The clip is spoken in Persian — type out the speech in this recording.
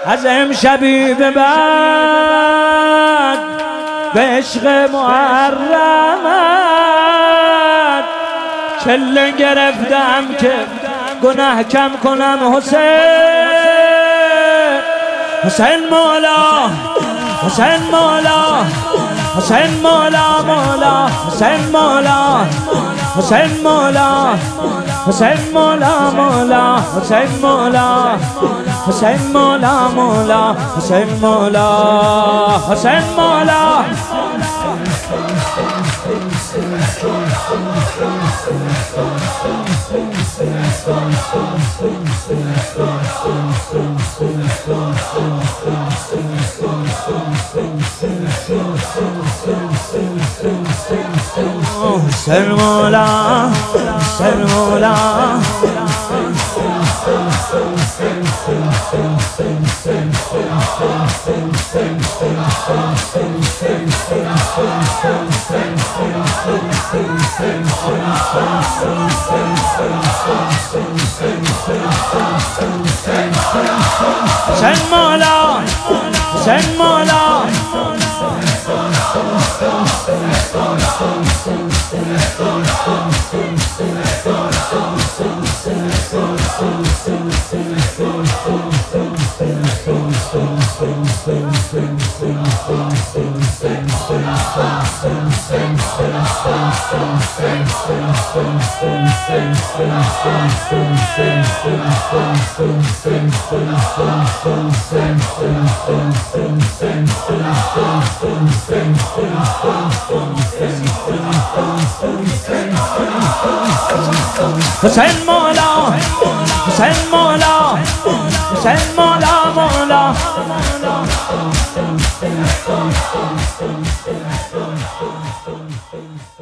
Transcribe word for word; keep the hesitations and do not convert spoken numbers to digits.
از امشبی به بعد به عشق محرمت چله گرفتم که گناه کم کنم. حسین حسین مولا حسین مولا حسین مولا مولا حسین مولا حسین مولا حسین مولا مولا حسین مولا حسین مولا مولا حسین مولا حسین مولا حسین مولا حسین مولا حسین مولا حسین مولا حسین مولا حسین مولا حسین مولا مولا